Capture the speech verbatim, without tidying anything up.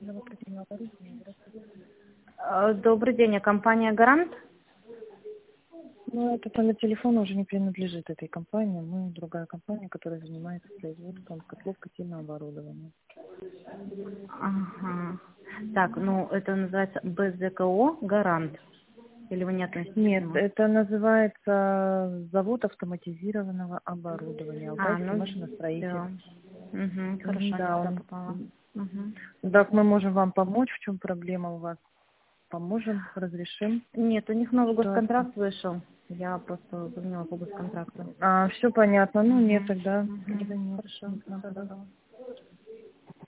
Э, Добрый день, а компания «Гарант»? Ну, этот номер телефона уже не принадлежит этой компании. Мы другая компания, которая занимается производством котлов котельного оборудования. Ага. Так, ну это называется бэ зэ ка о «Гарант». Или вы не относитесь к Нет, нему? это называется завод автоматизированного оборудования, А, Алтайский ну машиностроитель. все. Угу, Мгм, хорошо, не да, туда он... попала. Угу. Так, мы можем вам помочь, в чем проблема у вас. Поможем, разрешим Нет, у них новый ситуацию. госконтракт вышел. Я просто звонила по госконтракту. А, все понятно. Ну, нет, Угу. тогда, тогда Угу. нет. Хорошо, Нет, нам всего пора. доброго.